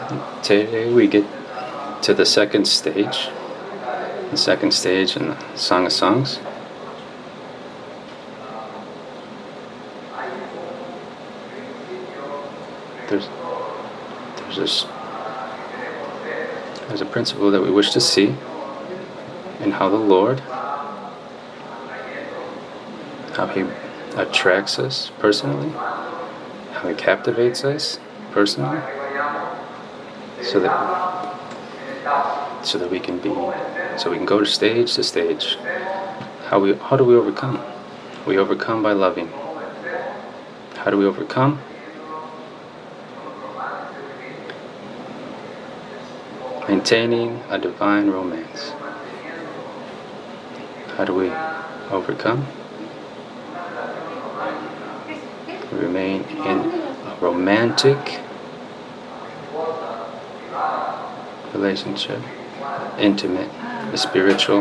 Today we get to the second stage in the Song of Songs. There's a principle that we wish to see in how the Lord, how He attracts us personally, how He captivates us personally, so that we can go to stage. How do we overcome? We overcome by loving. How do we overcome? Maintaining a divine romance. How do we overcome? We remain in a romantic relationship, intimate, spiritual.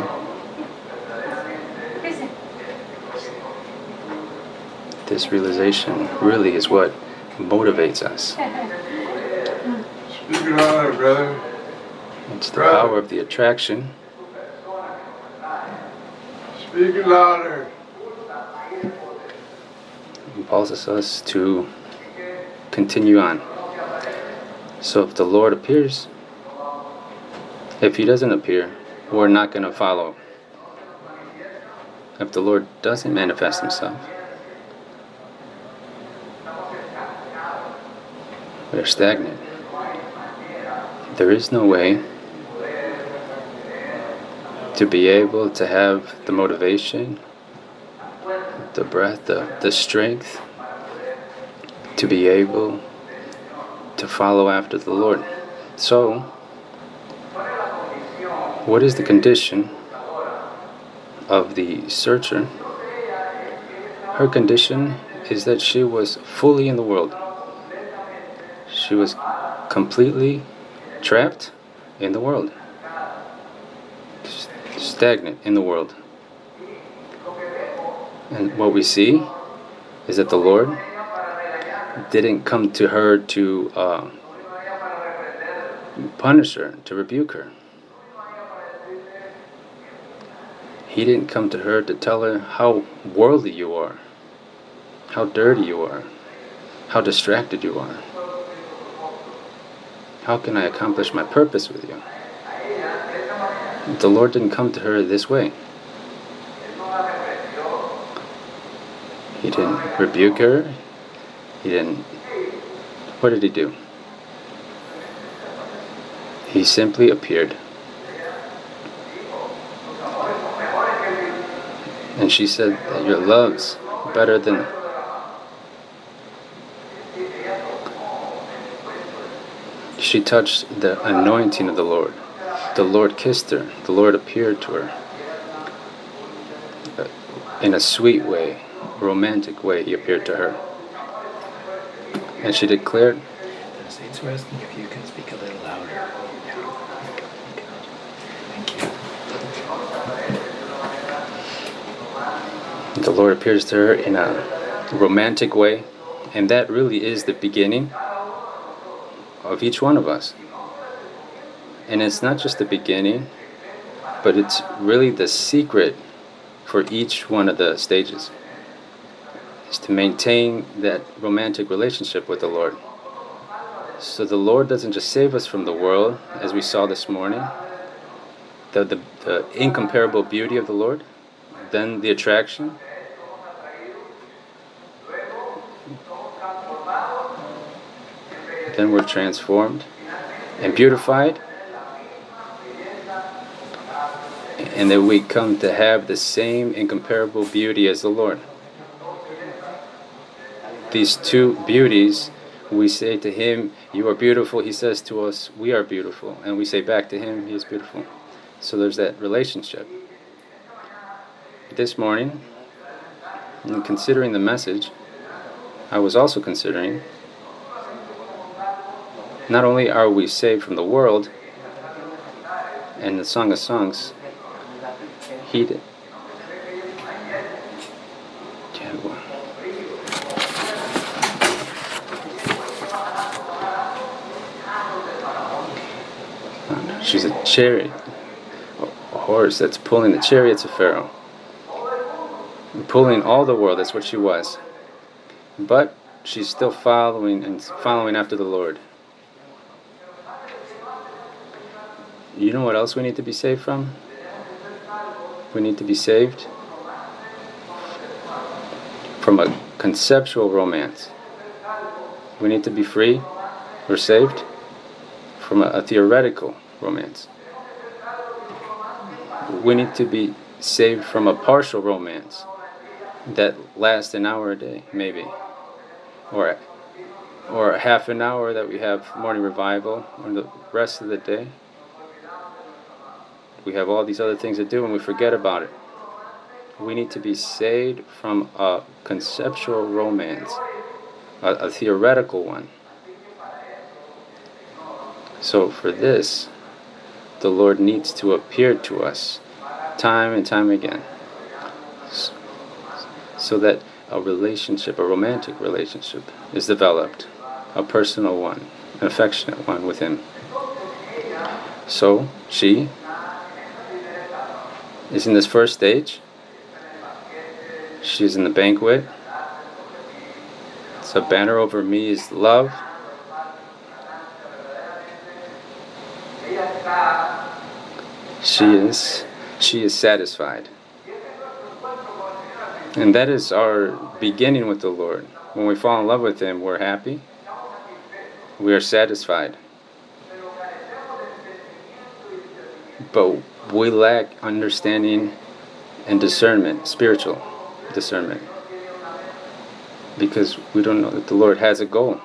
This realization really is what motivates us. Speak louder, brother. It's the power of the attraction. Speak louder. Impulses us to continue on. So if the Lord appears, if He doesn't appear, we're not going to follow. If the Lord doesn't manifest Himself, we're stagnant. There is no way to be able to have the motivation, the breath, the strength to be able to follow after the Lord. So, what is the condition of the searcher? Her condition is that she was fully in the world. She was completely trapped in the world. Stagnant in the world. And what we see is that the Lord didn't come to her to punish her, to rebuke her. He didn't come to her to tell her how worldly you are, how dirty you are, how distracted you are. How can I accomplish my purpose with you? The Lord didn't come to her this way. He didn't rebuke her. What did He do? He simply appeared. And she said that your love's better than... She touched the anointing of the Lord. The Lord kissed her. The Lord appeared to her. In a sweet way, romantic way, He appeared to her. And she declared... It's interesting if you can speak a little louder. Thank you. The Lord appears to her in a romantic way. And that really is the beginning of each one of us. And it's not just the beginning, but it's really the secret for each one of the stages. Is to maintain that romantic relationship with the Lord. So the Lord doesn't just save us from the world, as we saw this morning, the incomparable beauty of the Lord, then the attraction, then we're transformed and beautified, and then we come to have the same incomparable beauty as the Lord. These two beauties, we say to Him, you are beautiful. He says to us, we are beautiful. And we say back to Him, He is beautiful. So there's that relationship. This morning, in considering the message, I was also considering, not only are we saved from the world, and the Song of Songs, He did. She's a chariot, a horse that's pulling the chariots of Pharaoh. Pulling all the world, that's what she was. But she's still following after the Lord. You know what else we need to be saved from? We need to be saved from a conceptual romance. We need to be free or saved from a theoretical romance. We need to be saved from a partial romance that lasts an hour a day, maybe, or a half an hour that we have morning revival, or the rest of the day we have all these other things to do and we forget about it. We need to be saved from a conceptual romance, a theoretical one. So for this, the Lord needs to appear to us time and time again, so that a relationship, a romantic relationship, is developed, a personal one, an affectionate one with Him. So she is in this first stage. She's in the banquet. So banner over me is love. She is satisfied. And that is our beginning with the Lord. When we fall in love with Him, we're happy. We are satisfied. But we lack understanding and discernment, spiritual discernment, because we don't know that the Lord has a goal.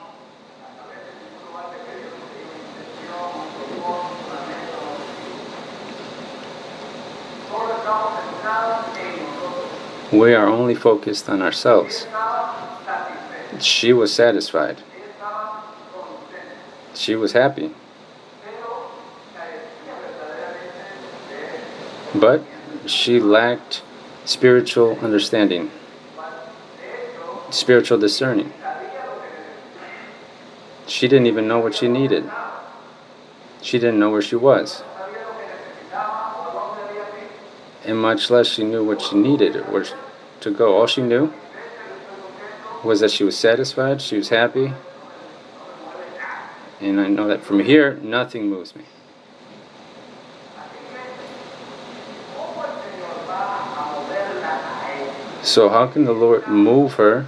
We are only focused on ourselves. She was satisfied. She was happy. But she lacked spiritual understanding, spiritual discerning. She didn't even know what she needed. She didn't know where she was. And much less she knew what she needed or where to go. All she knew was that she was satisfied, she was happy. And I know that from here, nothing moves me. So how can the Lord move her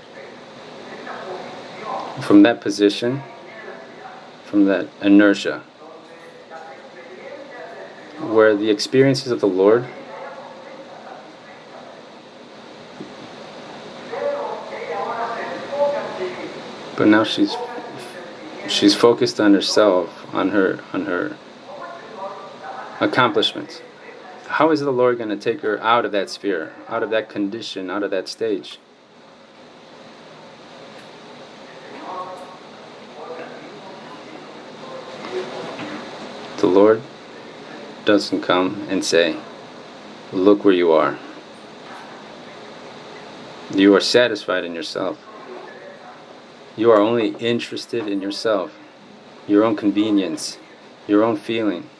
from that position, from that inertia, where the experiences of the Lord but now she's focused on herself, on her accomplishments. How is the Lord going to take her out of that sphere, out of that condition, out of that stage? The Lord doesn't come and say, look where you are. You are satisfied in yourself. You are only interested in yourself, your own convenience, your own feeling,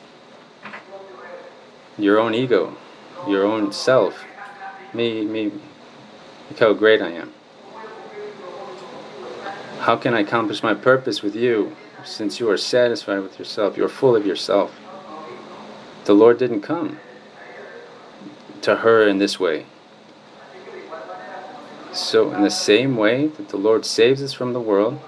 your own ego, your own self. Me, look how great I am. How can I accomplish my purpose with you, since you are satisfied with yourself, you're full of yourself? The Lord didn't come to her in this way. So in the same way that the Lord saves us from the world,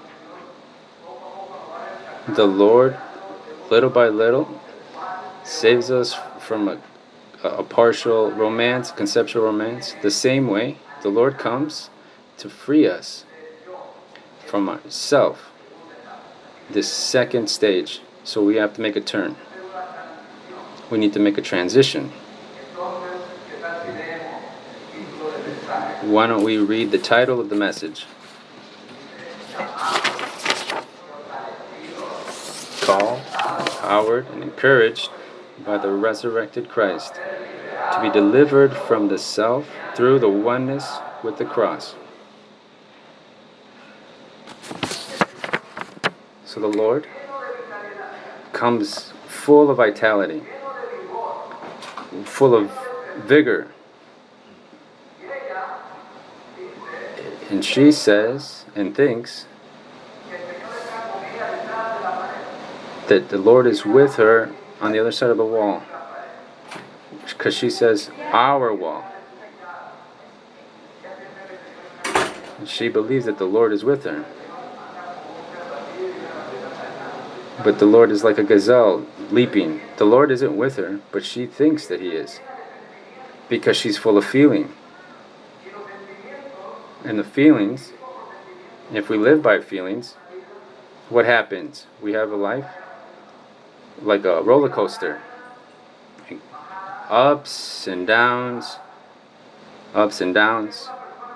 the Lord, little by little, saves us from a partial romance, conceptual romance. The same way, the Lord comes to free us from ourself, this second stage. So we have to make a turn. We need to make a transition. Why don't we read the title of the message? Called, empowered, and encouraged by the resurrected Christ to be delivered from the self through the oneness with the cross. So the Lord comes full of vitality, full of vigor. And she says and thinks that the Lord is with her on the other side of the wall. Because she says, our wall. And she believes that the Lord is with her. But the Lord is like a gazelle leaping. The Lord isn't with her, but she thinks that He is. Because she's full of feeling. And the feelings, if we live by feelings, what happens? We have a life like a roller coaster. Ups and downs, ups and downs.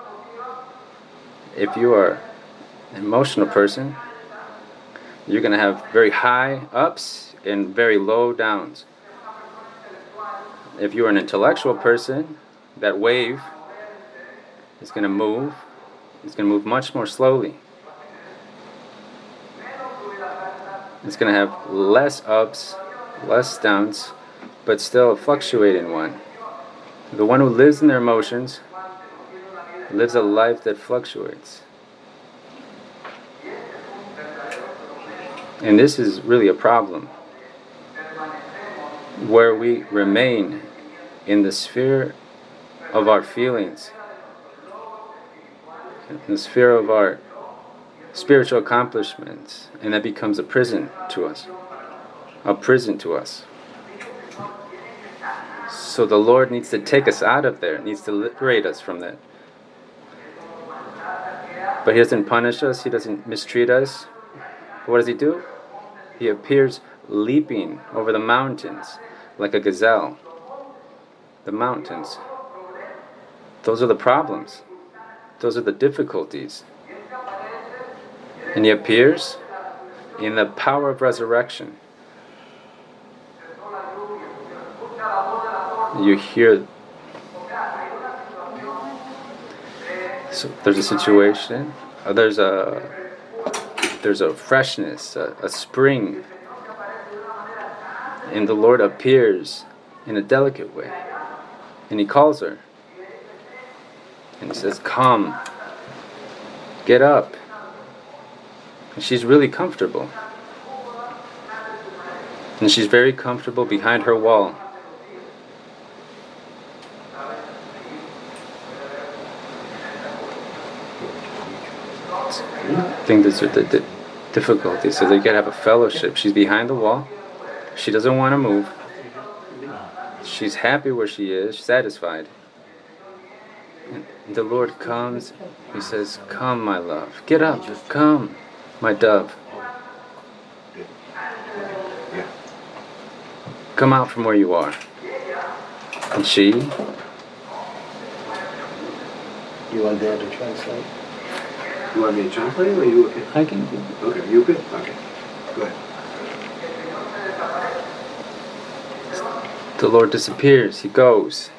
If you are an emotional person, you're going to have very high ups and very low downs. If you're an intellectual person, that wave is going to move. It's going to move much more slowly. It's going to have less ups, less downs, but still a fluctuating one. The one who lives in their emotions lives a life that fluctuates. And this is really a problem, where we remain in the sphere of our feelings, in the sphere of our spiritual accomplishments, and that becomes a prison to us. A prison to us. So the Lord needs to take us out of there, needs to liberate us from that. But He doesn't punish us, He doesn't mistreat us. What does He do? He appears leaping over the mountains like a gazelle. The mountains. Those are the problems. Those are the difficulties. And He appears in the power of resurrection. You hear. So there's a situation. There's a freshness, a spring. And the Lord appears in a delicate way. And He calls her. And He says, come. Get up. And she's really comfortable. And she's very comfortable behind her wall. I think these are the difficulties. So they can have a fellowship. She's behind the wall. She doesn't want to move. She's happy where she is, satisfied. And the Lord comes. He says, come, my love. Get up. Come, my dove. Come out from where you are. And she... You want Dad to translate? You want me to translate or are you okay? I can do. Okay, you okay? Okay. Go ahead. The Lord disappears. He goes.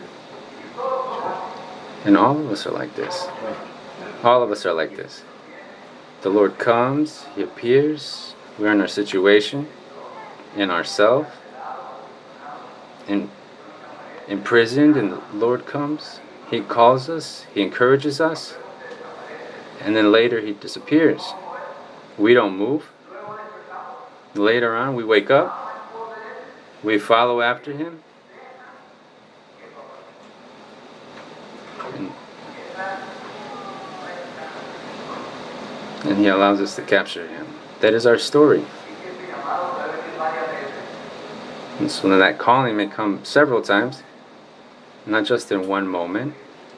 And all of us are like this. All of us are like this. The Lord comes. He appears. We're in our situation. In ourself. Imprisoned. And the Lord comes. He calls us. He encourages us. And then later He disappears. We don't move. Later on we wake up. We follow after Him. And He allows us to capture Him. That is our story. And so then that calling may come several times, not just in one moment.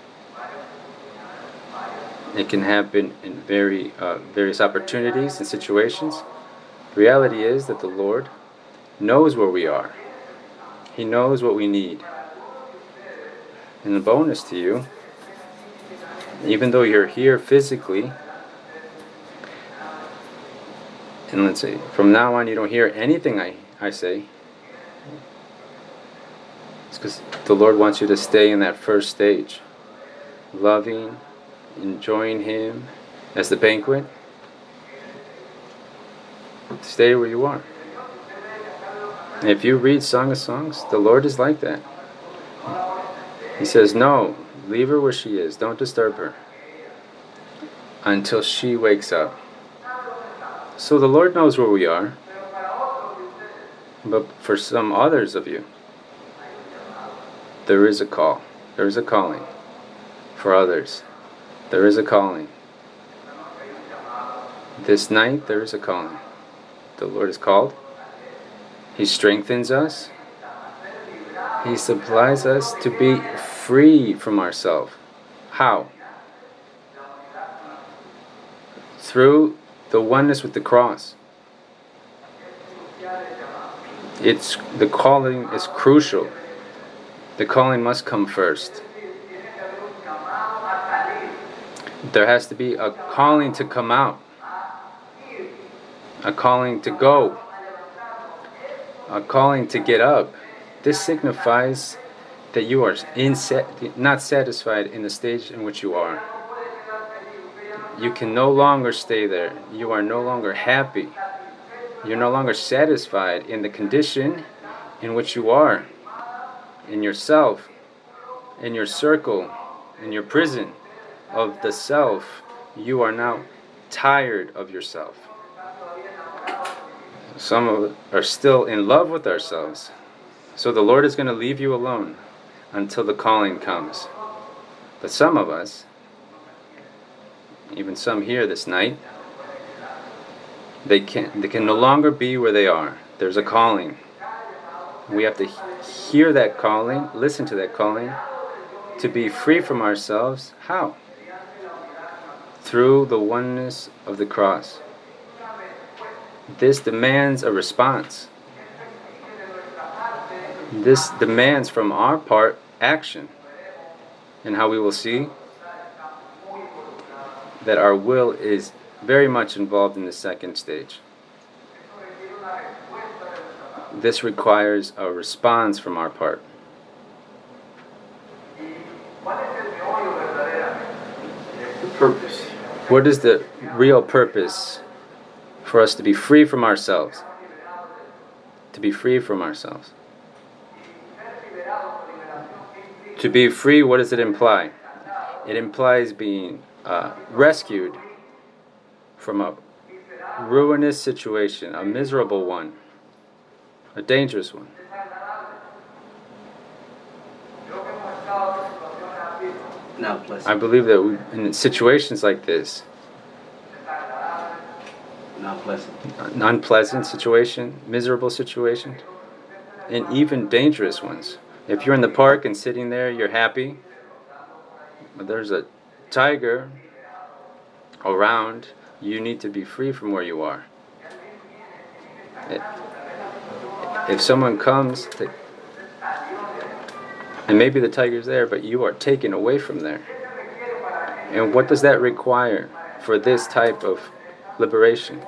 It can happen in various opportunities and situations. The reality is that the Lord knows where we are. He knows what we need. And the bonus to you, even though you're here physically, and let's say from now on you don't hear anything I say, it's because the Lord wants you to stay in that first stage, loving, enjoying Him as the banquet. Stay where you are. If you read Song of Songs, the Lord is like that. He says, no, leave her where she is. Don't disturb her until she wakes up. So the Lord knows where we are. But for some others of you, there is a call. There is a calling. For others, there is a calling. This night, there is a calling. The Lord is called. He strengthens us. He supplies us to be free from ourselves. How? Through the oneness with the cross. The calling is crucial. The calling must come first. There has to be a calling to come out, a calling to go, a calling to get up. This signifies that you are not satisfied in the stage in which you are. You can no longer stay there. You are no longer happy. You're no longer satisfied in the condition in which you are, in yourself, in your circle, in your prison of the self. You are now tired of yourself. Some of us are still in love with ourselves. So the Lord is going to leave you alone until the calling comes. But some of us, even some here this night, they can no longer be where they are. There's a calling. We have to hear that calling, listen to that calling, to be free from ourselves. How? Through the oneness of the cross. This demands a response. This demands from our part action. And how we will see that our will is very much involved in the second stage. This requires a response from our part. The purpose. What is the real purpose for us to be free from ourselves? To be free from ourselves. To be free, what does it imply? It implies being rescued from a ruinous situation, a miserable one, a dangerous one. Not pleasant. I believe that in situations like this, Not pleasant. an unpleasant situation, miserable situation, and even dangerous ones. If you're in the park and sitting there, you're happy, but there's a tiger around, you need to be free from where you are. If someone comes, and maybe the tiger's there, but you are taken away from there. And what does that require for this type of liberation?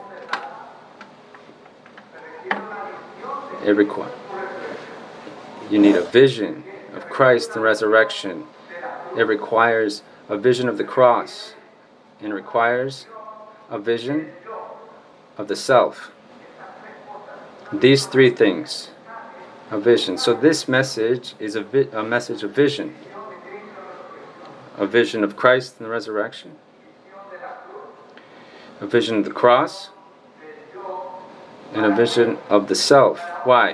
You need a vision of Christ and resurrection. It requires a vision of the cross. And requires a vision of the self. These three things. A vision. So this message is a message of vision. A vision of Christ and the resurrection. A vision of the cross. And a vision of the self. Why?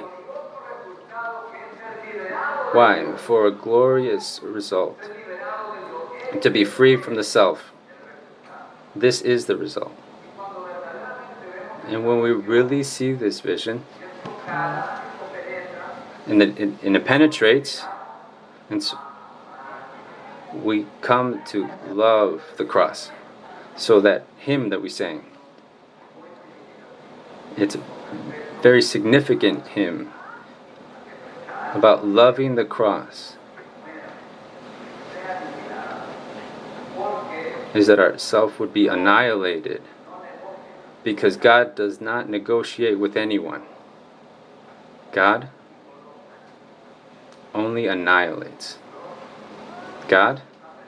Why? For a glorious result. To be free from the self. This is the result. And when we really see this vision, and it penetrates, and so we come to love the cross. So that hymn that we sang, it's a very significant hymn about loving the cross. Is that our self would be annihilated, because God does not negotiate with anyone. God only annihilates. God,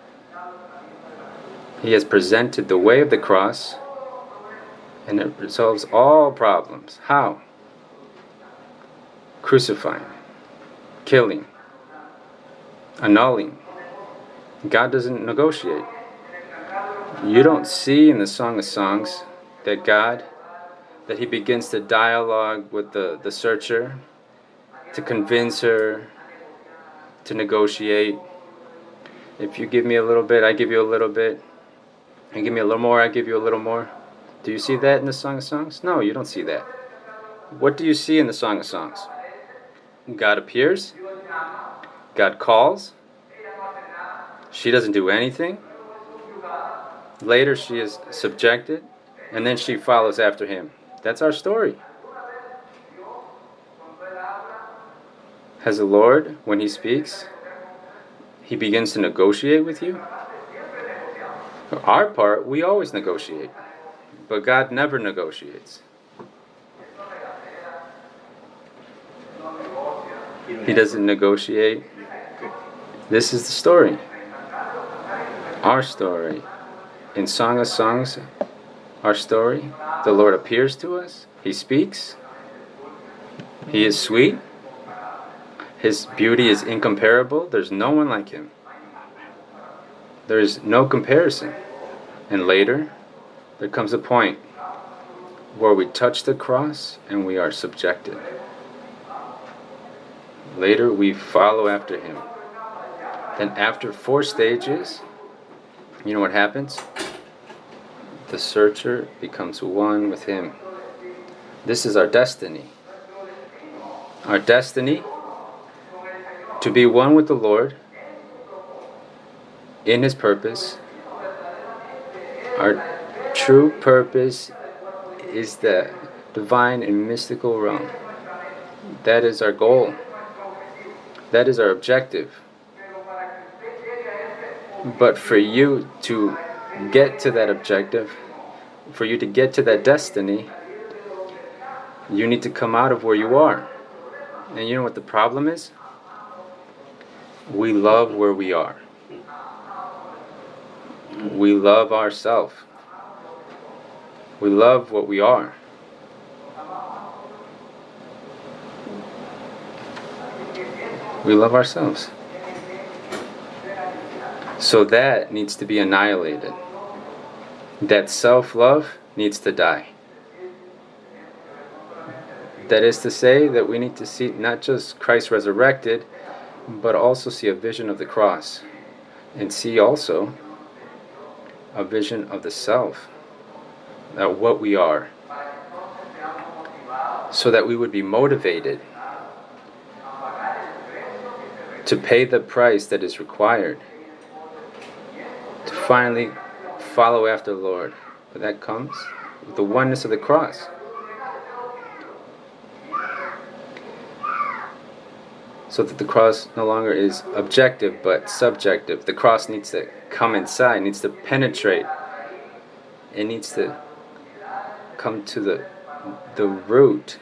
He has presented the way of the cross, and it resolves all problems. How? crucifying, killing, annulling. God doesn't negotiate. You don't see in the Song of Songs that He begins to dialogue with the searcher, to convince her, to negotiate. If you give me a little bit, I give you a little bit. And give me a little more, I give you a little more. Do you see that in the Song of Songs? No, you don't see that. What do you see in the Song of Songs? God appears. God calls. She doesn't do anything. Later she is subjected. And then she follows after him. That's our story. Has the Lord, when He speaks, He begins to negotiate with you? For our part, we always negotiate. But God never negotiates. He doesn't negotiate. This is the story. Our story. In Song of Songs, our story, the Lord appears to us. He speaks. He is sweet. His beauty is incomparable. There's no one like Him. There is no comparison. And later, there comes a point where we touch the cross and we are subjected. Later, we follow after Him. Then after 4 stages, you know what happens? The searcher becomes one with Him. This is our destiny. Our destiny to be one with the Lord in His purpose. Our true purpose is the divine and mystical realm. That is our goal. That is our objective. But for you to get to that objective, for you to get to that destiny, you need to come out of where you are. And you know what the problem is? We love where we are. We love ourselves. We love what we are. We love ourselves. So that needs to be annihilated. That self-love needs to die. That is to say that we need to see not just Christ resurrected, but also see a vision of the cross. And see also a vision of the self. That what we are. So that we would be motivated to pay the price that is required to finally follow after the Lord. But that comes with the oneness of the cross. So that the cross no longer is objective but subjective. The cross needs to come inside, needs to penetrate. It needs to come to the root.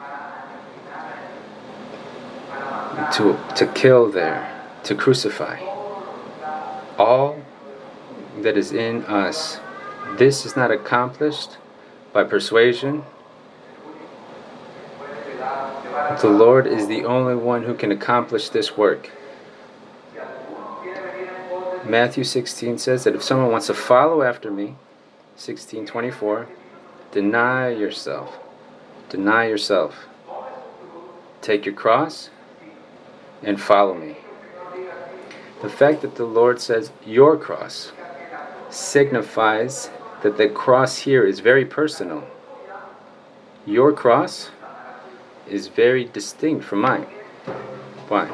To kill there, to crucify. All that is in us. This is not accomplished by persuasion. The Lord is the only one who can accomplish this work. Matthew 16 says that if someone wants to follow after me, 16:24, deny yourself. Deny yourself. Take your cross and follow me. The fact that the Lord says your cross signifies that the cross here is very personal. Your cross is very distinct from mine. Why?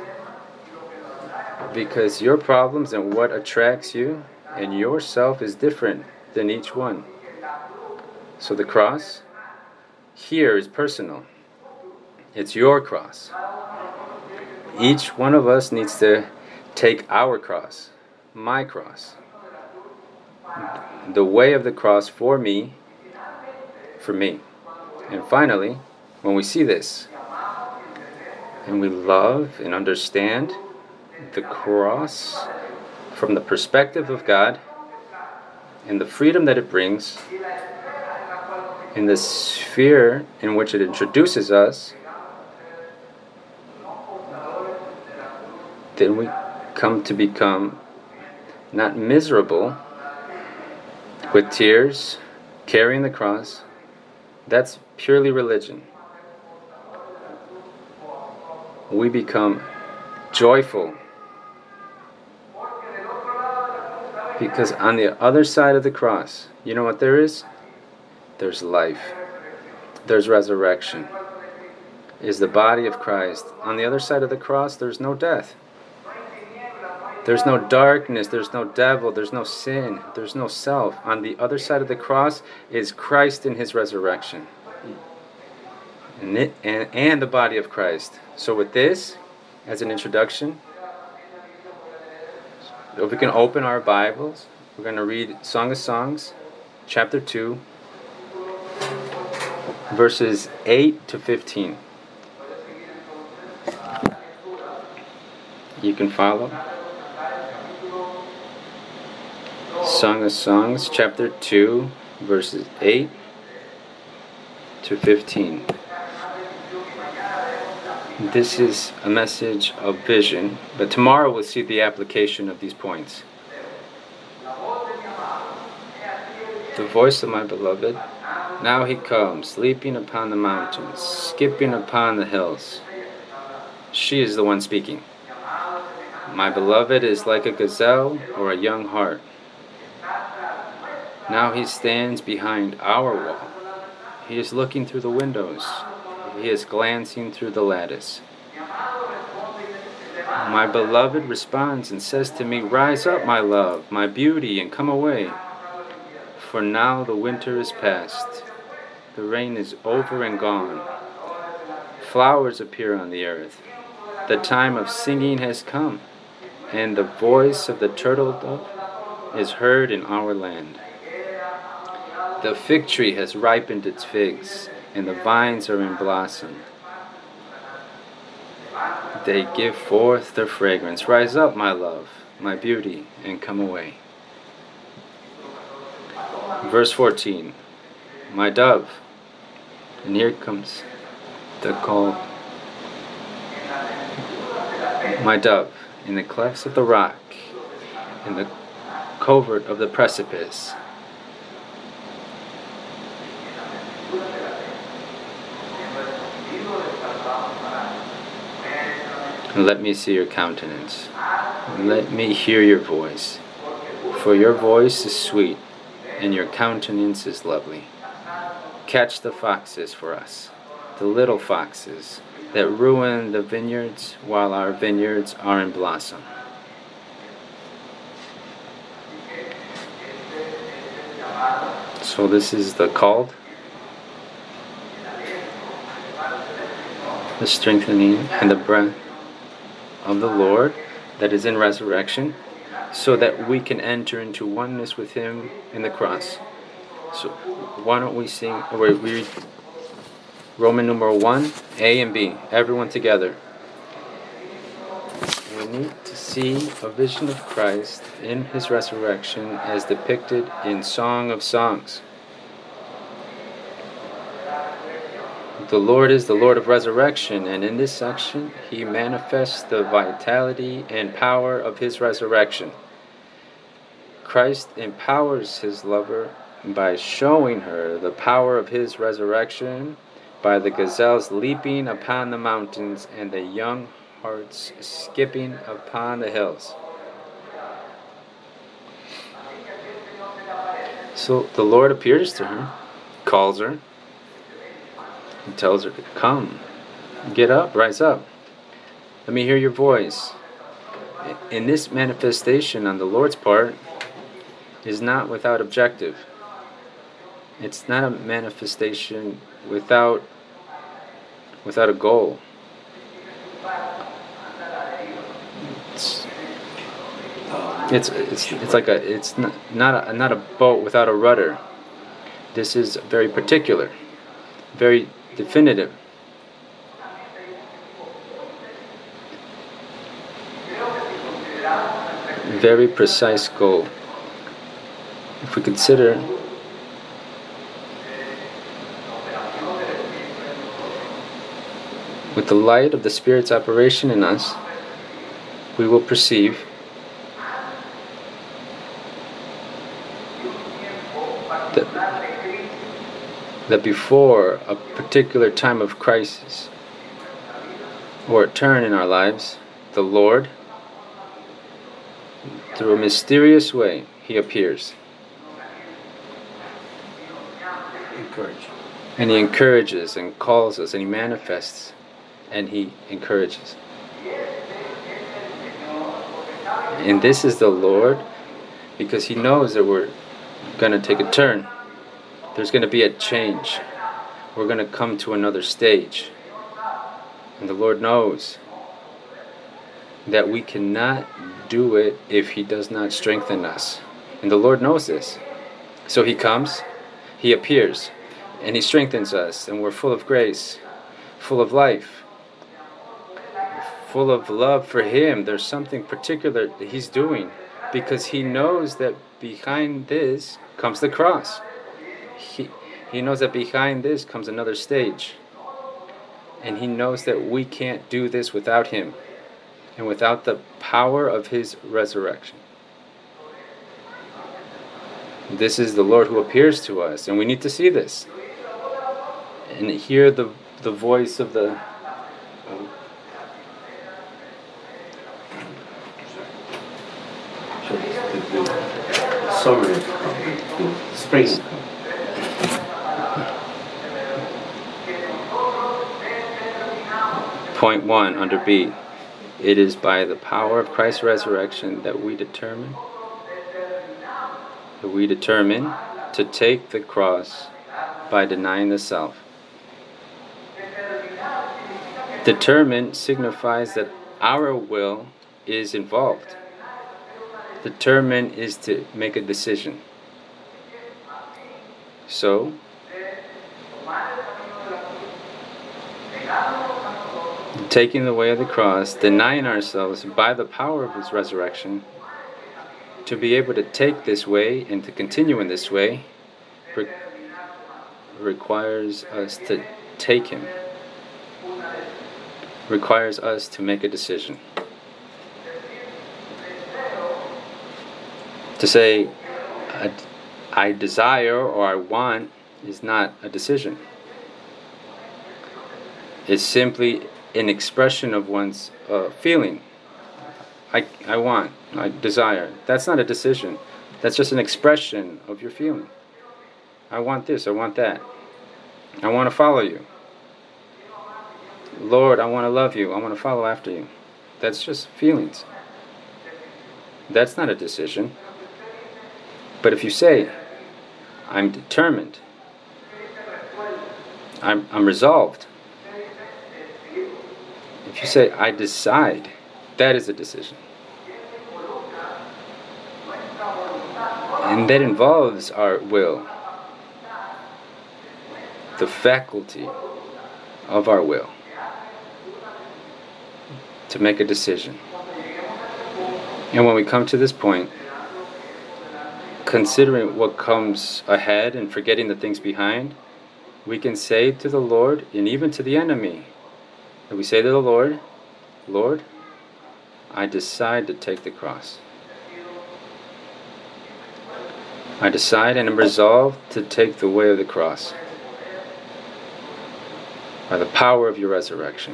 Because your problems and what attracts you and yourself is different than each one. So the cross here is personal. It's your cross. Each one of us needs to take our cross, my cross, the way of the cross for me. And finally, when we see this, and we love and understand the cross from the perspective of God, and the freedom that it brings, in the sphere in which it introduces us, then we come to become not miserable with tears, carrying the cross. That's purely religion. We become joyful because on the other side of the cross, you know what there is? There's life. There's resurrection. Is the body of Christ. On the other side of the cross, there's no death. There's no darkness, there's no devil, there's no sin, there's no self. On the other side of the cross is Christ in his resurrection. And the body of Christ. So with this, as an introduction, if we can open our Bibles, we're going to read Song of Songs, chapter 2, verses 8 to 15. You can follow. Song of Songs, chapter 2, verses 8 to 15. This is a message of vision, but tomorrow we'll see the application of these points. The voice of my beloved, now he comes, leaping upon the mountains, skipping upon the hills. She is the one speaking. My beloved is like a gazelle or a young hart. Now he stands behind our wall. He is looking through the windows. He is glancing through the lattice. My beloved responds and says to me, rise up, my love, my beauty, and come away. For now the winter is past. The rain is over and gone. Flowers appear on the earth. The time of singing has come, and the voice of the turtle dove is heard in our land. The fig tree has ripened its figs, and the vines are in blossom. They give forth their fragrance. Rise up, my love, my beauty, and come away. Verse 14. My dove, and here comes the call. My dove, in the clefts of the rock, in the covert of the precipice, let me see your countenance. Let me hear your voice. For your voice is sweet, and your countenance is lovely. Catch the foxes for us, the little foxes that ruin the vineyards while our vineyards are in blossom. So this is the called, the strengthening, and the breath of the Lord that is in resurrection, so that we can enter into oneness with Him in the cross. So why don't we sing, or we read Roman numeral 1, A and B, everyone together. We need to see a vision of Christ in His resurrection as depicted in Song of Songs. The Lord is the Lord of resurrection, and in this section He manifests the vitality and power of His resurrection. Christ empowers His lover by showing her the power of His resurrection by the gazelles leaping upon the mountains and the young harts skipping upon the hills. So the Lord appears to her, calls her, and tells her to come, get up, rise up. Let me hear your voice. In this manifestation on the Lord's part is not without objective. It's not a manifestation without a goal. It's like it's not a boat without a rudder. This is very particular, very definitive. Very precise goal. If we consider with the light of the Spirit's operation in us, we will perceive that before a particular time of crisis or a turn in our lives, the Lord, through a mysterious way, He appears. Encourage. And He encourages and calls us, and He manifests and He encourages. And this is the Lord because He knows that we're going to take a turn. There's going to be a change. We're going to come to another stage. And the Lord knows that we cannot do it if He does not strengthen us. And the Lord knows this. So He comes, He appears, and He strengthens us, and we're full of grace, full of life, full of love for Him. There's something particular that He's doing because He knows that behind this comes the cross. He knows that behind this comes another stage. And He knows that we can't do this without Him and without the power of His resurrection. This is the Lord who appears to us, and we need to see this and hear the voice of the Summary. Spring. Point 1 under B. It is by the power of Christ's resurrection that we determine to take the cross by denying the self. Determine signifies that our will is involved. Determine is to make a decision. So, taking the way of the cross, denying ourselves by the power of His resurrection, to be able to take this way and to continue in this way, requires us to take Him, requires us to make a decision. To say, I desire or I want is not a decision. It's simply an expression of one's feeling. I want, I desire. That's not a decision. That's just an expression of your feeling. I want this, I want that. I want to follow you. Lord, I want to love you. I want to follow after you. That's just feelings. That's not a decision. But if you say, I'm determined, I'm resolved. If you say, I decide, that is a decision. And that involves our will, the faculty of our will to make a decision. And when we come to this point, considering what comes ahead and forgetting the things behind, we can say to the Lord and even to the enemy, that we say to the Lord, Lord, I decide to take the cross. I decide and am resolved to take the way of the cross by the power of your resurrection.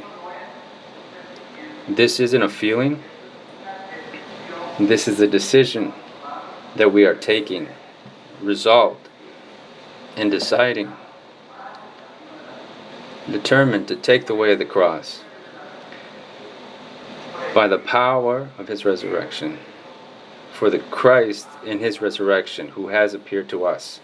This isn't a feeling. This is a decision that we are taking, resolved, and deciding, determined to take the way of the cross by the power of His resurrection, for the Christ in His resurrection who has appeared to us.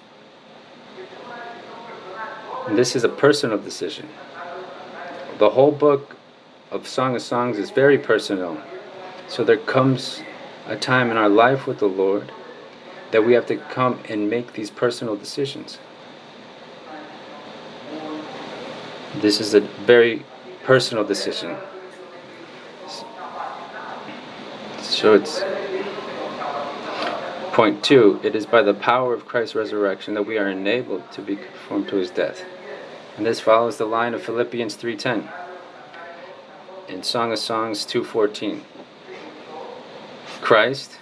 And this is a personal decision. The whole book of Song of Songs is very personal. So there comes a time in our life with the Lord that we have to come and make these personal decisions. This is a very personal decision. So it's point 2, it is by the power of Christ's resurrection that we are enabled to be conformed to His death. And this follows the line of Philippians 3:10 in Song of Songs 2:14. Christ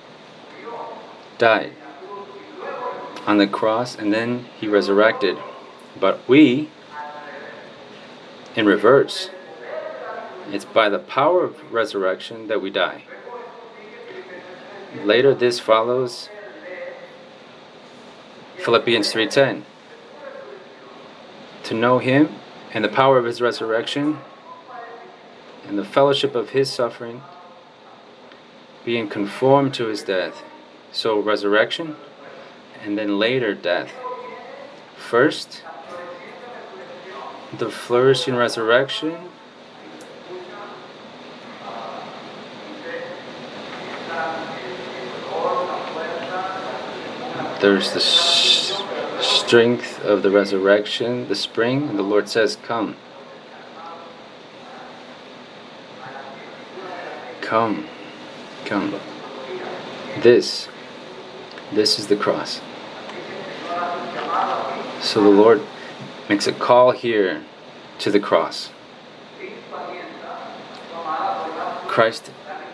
died on the cross and then he resurrected. But we, in reverse, it's by the power of resurrection that we die. Later this follows Philippians 3:10. To know him and the power of his resurrection and the fellowship of his suffering, being conformed to his death. So resurrection and then later death. First, the flourishing resurrection, there's the strength of the resurrection, the spring, and the Lord says, come. Come. Come. This is the cross. So the Lord makes a call here to the cross. Christ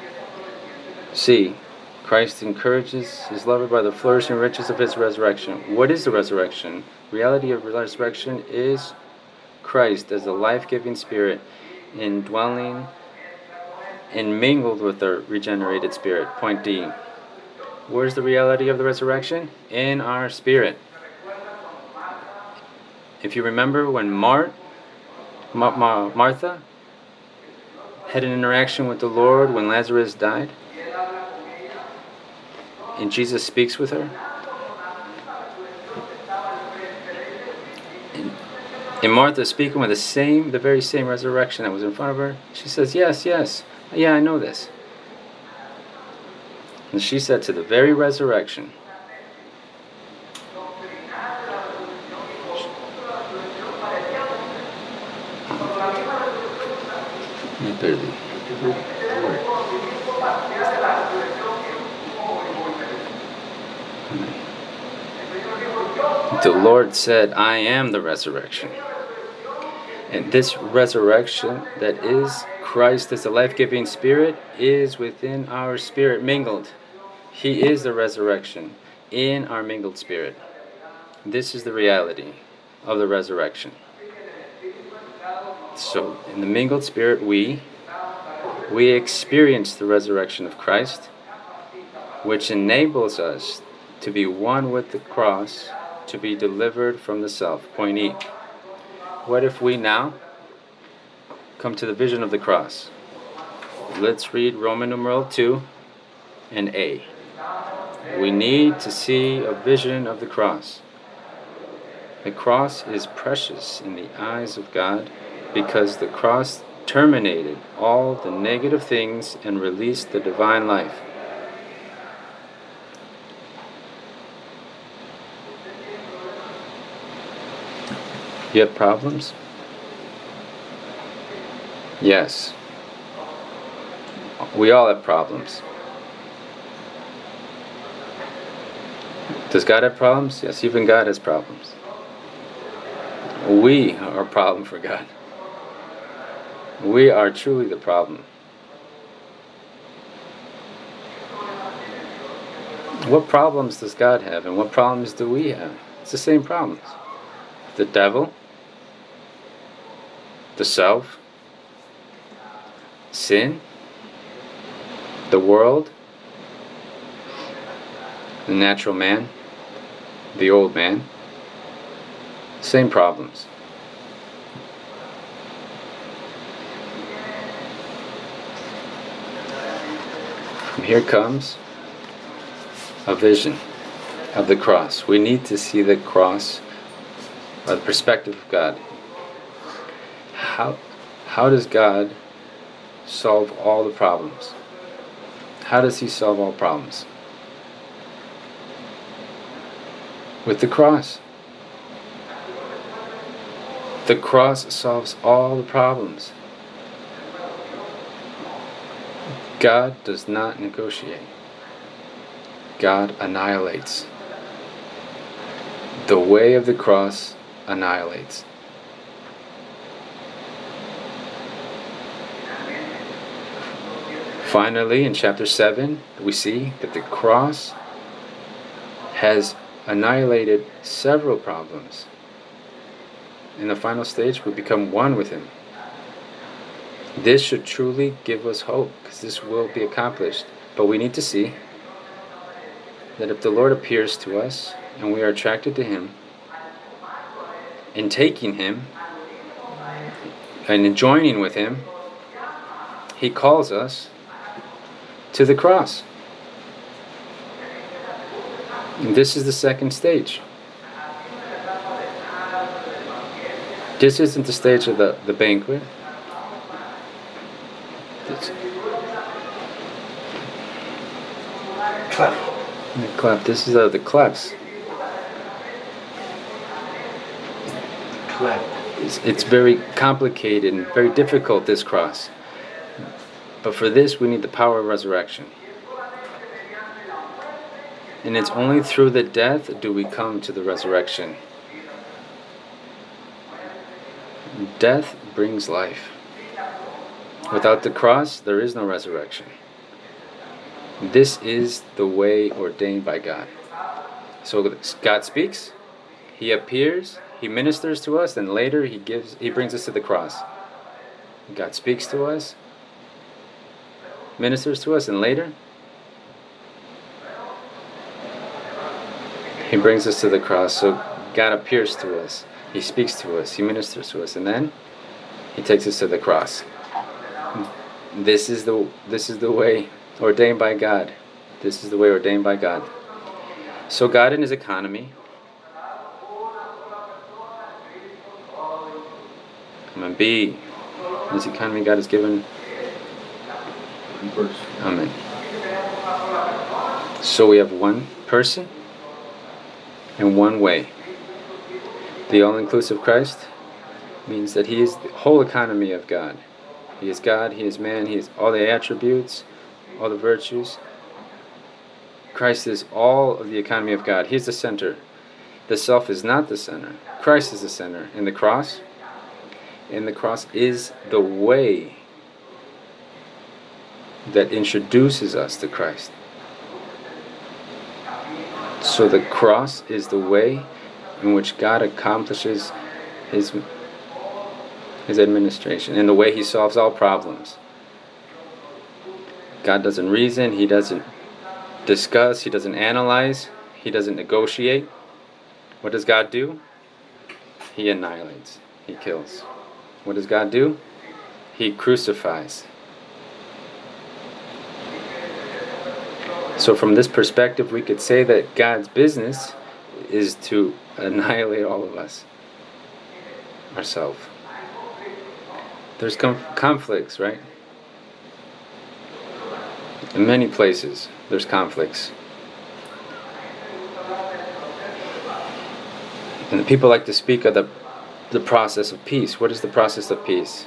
encourages his lover by the flourishing riches of his resurrection. What is the resurrection? Reality of resurrection is Christ as a life-giving spirit indwelling and mingled with the regenerated spirit. Point D. Where's the reality of the resurrection? In our spirit. If you remember when Martha had an interaction with the Lord when Lazarus died, and Jesus speaks with her, and Martha speaking with the very same resurrection that was in front of her, she says, yes, yeah, I know this. And she said to the very resurrection, the Lord said, I am the resurrection. And this resurrection that is Christ as the life-giving spirit is within our spirit mingled. He is the resurrection in our mingled spirit. This is the reality of the resurrection. So in the mingled spirit we experience the resurrection of Christ, which enables us to be one with the cross, to be delivered from the self. Point E. What if we now come to the vision of the cross? Let's read Roman numeral 2 and A. We need to see a vision of the cross. The cross is precious in the eyes of God because the cross terminated all the negative things and released the divine life. You have problems? Yes. We all have problems. Does God have problems? Yes, even God has problems. We are a problem for God. We are truly the problem. What problems does God have and what problems do we have? It's the same problems. The devil, the self, sin, the world, the natural man, the old man. Same problems. And here comes a vision of the cross. We need to see the cross by the perspective of God. How does God solve all the problems? How does he solve all problems? With the cross. The cross solves all the problems. God does not negotiate. God annihilates. The way of the cross annihilates. Finally, in chapter 7, we see that the cross has annihilated several problems. In the final stage, we become one with Him. This should truly give us hope, because this will be accomplished. But we need to see that if the Lord appears to us and we are attracted to Him, in taking Him and in joining with Him, He calls us to the cross. And this is the second stage. This isn't the stage of the banquet. Clef. This is the clefs. Clef. It's very complicated and very difficult, this cross. But for this, we need the power of resurrection. And it's only through the death do we come to the resurrection. Death brings life. Without the cross, there is no resurrection. This is the way ordained by God. So God speaks, He appears, He ministers to us, and later He brings us to the cross. God speaks to us, ministers to us, and later He brings us to the cross. So God appears to us, He speaks to us, He ministers to us, and then He takes us to the cross. This is the way ordained by God. This is the way ordained by God. So God in His economy, B, in His economy God has given. Amen. So we have one person and one way. The all-inclusive Christ means that He is the whole economy of God. He is God, He is man, He is all the attributes, all the virtues. Christ is all of the economy of God. He is the center. The self is not the center. Christ is the center. And the cross is the way that introduces us to Christ. So the cross is the way in which God accomplishes His administration, and the way He solves all problems. God doesn't reason, He doesn't discuss, He doesn't analyze, He doesn't negotiate. What does God do? He annihilates, He kills. What does God do? He crucifies. So from this perspective, we could say that God's business is to annihilate all of us, ourselves. There's conflicts, right? In many places, there's conflicts. And the people like to speak of the process of peace. What is the process of peace?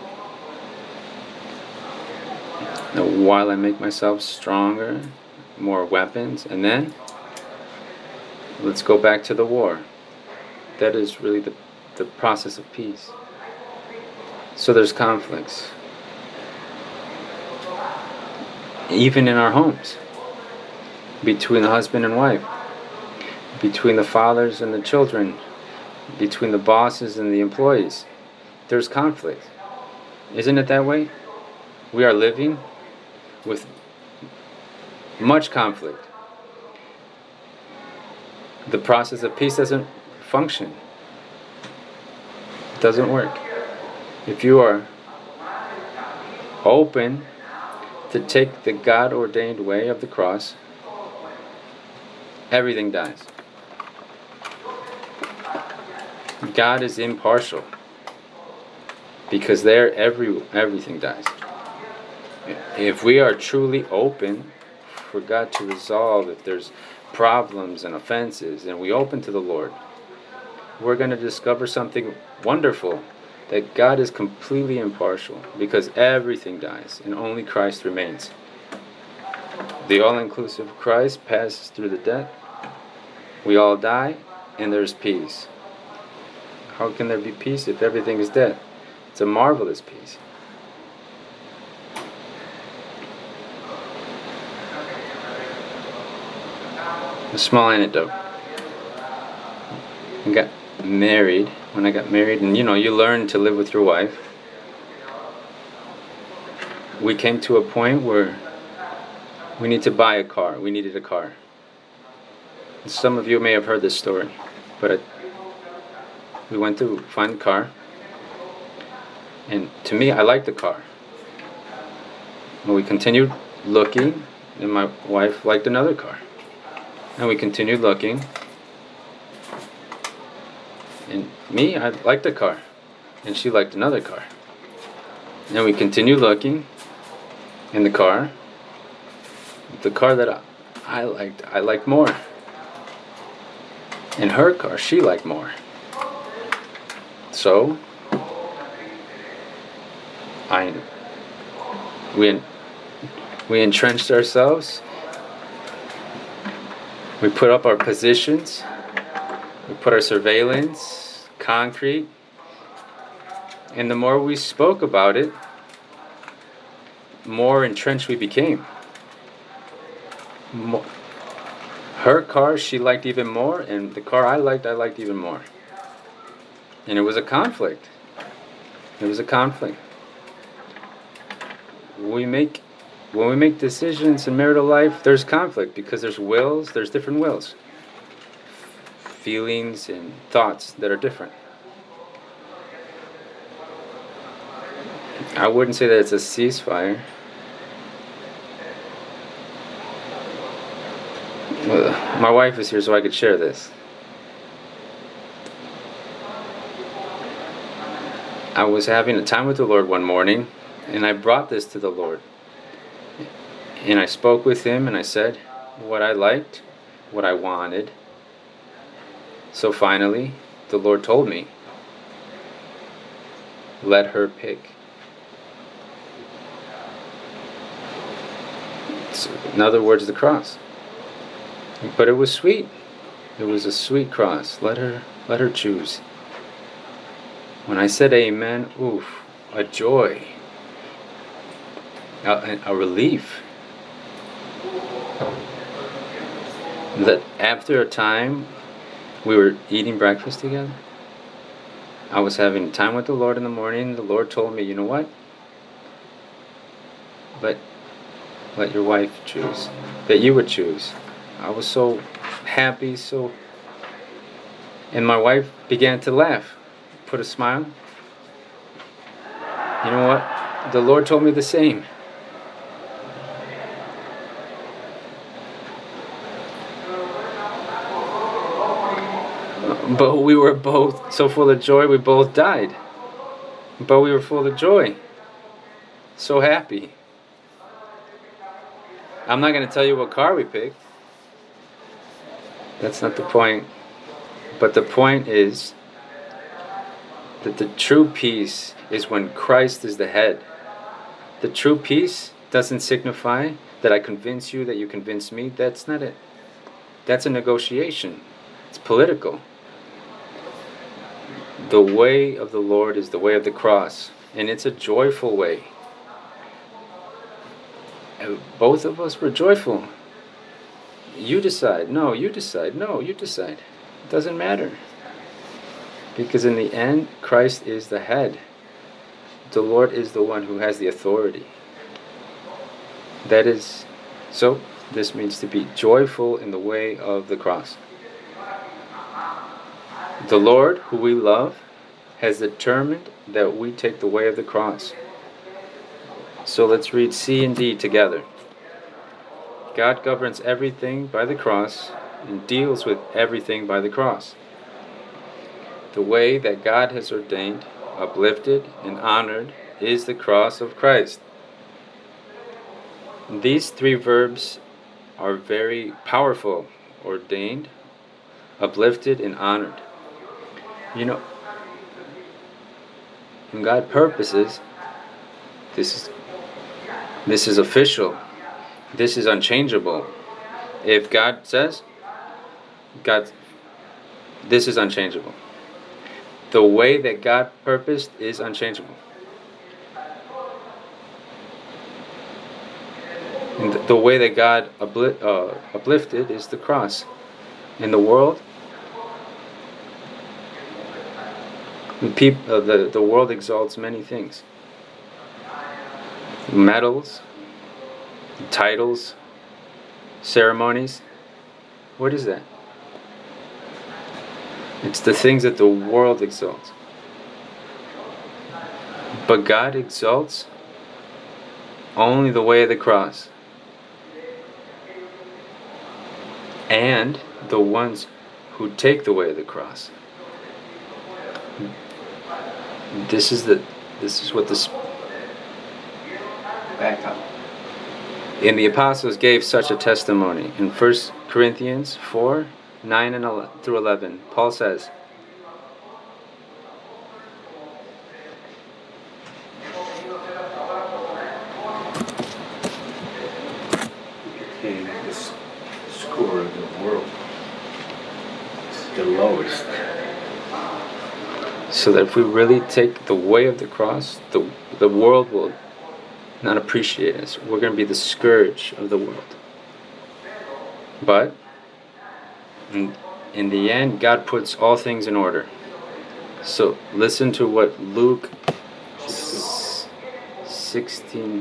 Now, while I make myself stronger, more weapons, and then let's go back to the war. That is really the process of peace. So there's conflicts. Even in our homes. Between the husband and wife. Between the fathers and the children. Between the bosses and the employees. There's conflict. Isn't it that way? We are living with much conflict. The process of peace doesn't function. It doesn't work. If you are open to take the God-ordained way of the cross, everything dies. God is impartial, because there everything dies. If we are truly open for God to resolve, if there's problems and offenses, and we open to the Lord, we're going to discover something wonderful, that God is completely impartial, because everything dies and only Christ remains. The all-inclusive Christ passes through the death. We all die, and there's peace. How can there be peace if everything is dead? It's a marvelous peace. A small anecdote. I got married. When I got married, and you learn to live with your wife, we came to a point where we need to buy a car. We needed a car. Some of you may have heard this story, but we went to find a car, and to me, I liked the car. And we continued looking, and my wife liked another car. And we continued looking, and me, I liked the car, and she liked another car. And we continued looking, and the car that I liked more. And her car, she liked more. So, we entrenched ourselves. We put up our positions. We put our surveillance, concrete. And the more we spoke about it, more entrenched we became. Her car she liked even more, and the car I liked even more. And it was a conflict. When we make decisions in marital life, there's conflict because there's different wills. Feelings and thoughts that are different. I wouldn't say that it's a ceasefire. My wife is here so I could share this. I was having a time with the Lord one morning, and I brought this to the Lord. And I spoke with Him, and I said what I liked, what I wanted. So finally, the Lord told me, let her pick. In other words, the cross. But it was sweet. It was a sweet cross. Let her choose. When I said amen, oof, a joy, a relief. That after a time, we were eating breakfast together. I was having time with the Lord in the morning. The Lord told me, you know what? Let your wife choose. That you would choose. I was so happy, and my wife began to laugh, put a smile. You know what? The Lord told me the same. But we were both so full of joy, we both died. But we were full of joy. So happy. I'm not going to tell you what car we picked. That's not the point. But the point is that the true peace is when Christ is the head. The true peace doesn't signify that I convince you that you convince me. That's not it. That's a negotiation. It's political. The way of the Lord is the way of the cross. And it's a joyful way. And both of us were joyful. You decide. No, you decide. No, you decide. It doesn't matter. Because in the end, Christ is the head. The Lord is the one who has the authority. So this means to be joyful in the way of the cross. The Lord, who we love, has determined that we take the way of the cross. So let's read C and D together. God governs everything by the cross and deals with everything by the cross. The way that God has ordained, uplifted, and honored is the cross of Christ. These three verbs are very powerful: ordained, uplifted, and honored. You know, when God purposes, this is official. This is unchangeable. If God says, this is unchangeable. The way that God purposed is unchangeable. And the way that God uplifted is the cross. In the world, the world exalts many things. Medals, titles, ceremonies. What is that? It's the things that the world exalts. But God exalts only the way of the cross. And the ones who take the way of the cross. This is what this Back up. and the apostles gave such a testimony. In 1 Corinthians 4, 9 and 11, through 11, Paul says, And the score of the world is the lowest. so that if we really take the way of the cross, the world will not appreciate us. We're going to be the scourge of the world. But in the end, God puts all things in order. So listen to what Luke 16:15.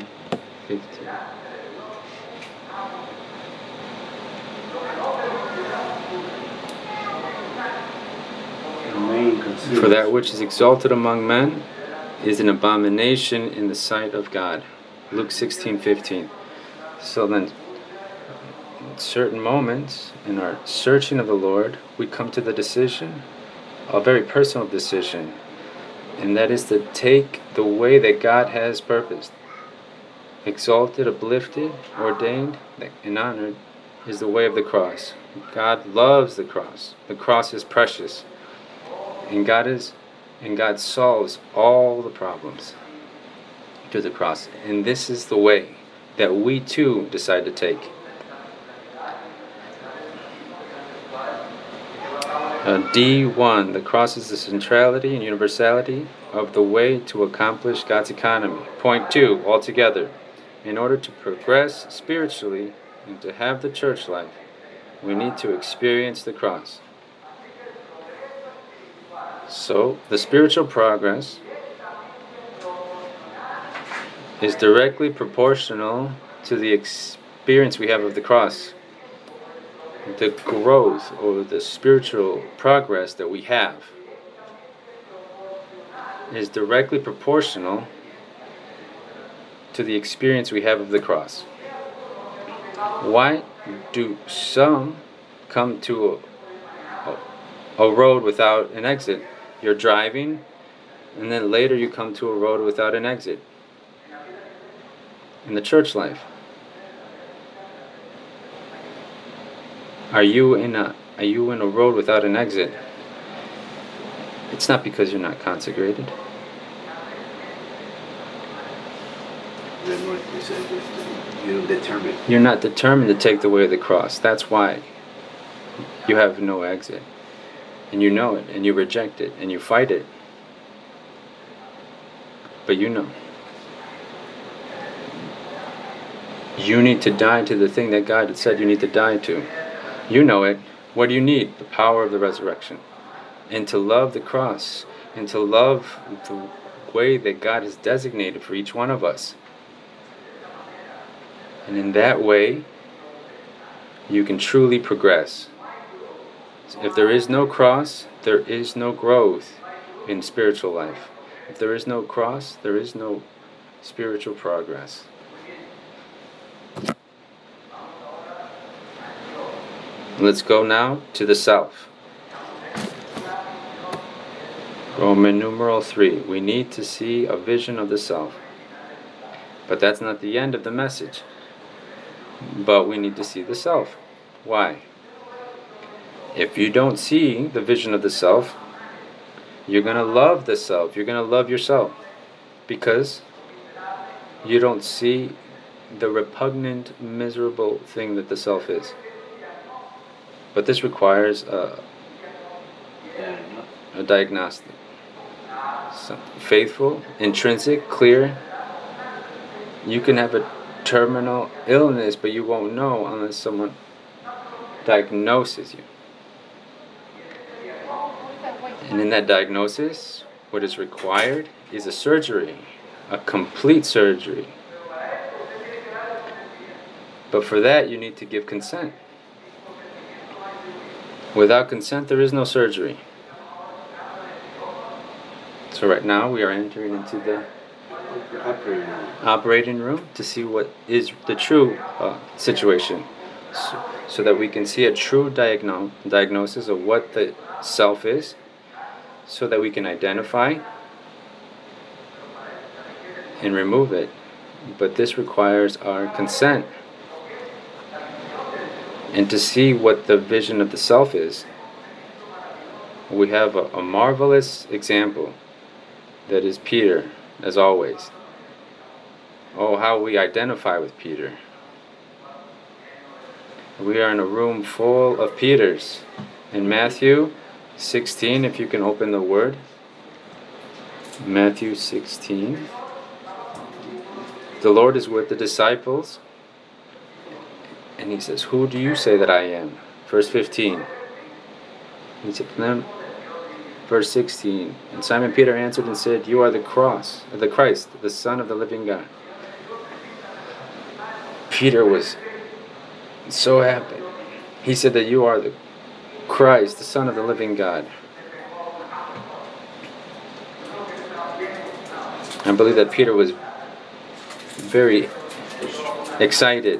Remain considered. For that which is exalted among men is an abomination in the sight of God. Luke 16:15. So then, in certain moments in our searching of the Lord, we come to the decision, a very personal decision, and that is to take the way that God has purposed. Exalted, uplifted, ordained, and honored is the way of the cross. God loves the cross. The cross is precious. And God solves all the problems through the cross. And this is the way that we too decide to take. D1, the cross is the centrality and universality of the way to accomplish God's economy. Point 2, altogether, in order to progress spiritually and to have the church life, we need to experience the cross. So, the spiritual progress is directly proportional to the experience we have of the cross. The growth or the spiritual progress that we have is directly proportional to the experience we have of the cross. Why do some come to a road without an exit? You're driving, and then later you come to a road without an exit. In the church life, are you in a road without an exit? It's not because you're not consecrated. Then what you said was you're determined. You're not determined to take the way of the cross. That's why you have no exit. And you know it, and you reject it, and you fight it. But you know. You need to die to the thing that God had said you need to die to. You know it. What do you need? The power of the resurrection. And to love the cross. And to love the way that God has designated for each one of us. And in that way, you can truly progress. If there is no cross, there is no growth in spiritual life. If there is no cross, there is no spiritual progress. Let's go now to the self. Roman numeral 3. We need to see a vision of the self. But that's not the end of the message. But we need to see the self. Why? If you don't see the vision of the self, you're going to love the self. You're going to love yourself. Because you don't see the repugnant, miserable thing that the self is. But this requires a diagnostic. So, faithful, intrinsic, clear. You can have a terminal illness, but you won't know unless someone diagnoses you. And in that diagnosis, what is required is a surgery, a complete surgery. But for that, you need to give consent. Without consent, there is no surgery. So right now, we are entering into the operating room to see what is the true situation, so that we can see a true diagnosis of what the self is, so that we can identify and remove it. But this requires our consent. And to see what the vision of the self is, we have a marvelous example that is Peter, as always. Oh, how we identify with Peter. We are in a room full of Peters. In Matthew 16, if you can open the word. Matthew 16. The Lord is with the disciples. And he says, "Who do you say that I am?" Verse 15. He said to them, verse 16. And Simon Peter answered and said, "You are the Christ, the Son of the living God." Peter was so happy. He said that you are the Christ, the Son of the living God. I believe that Peter was very excited.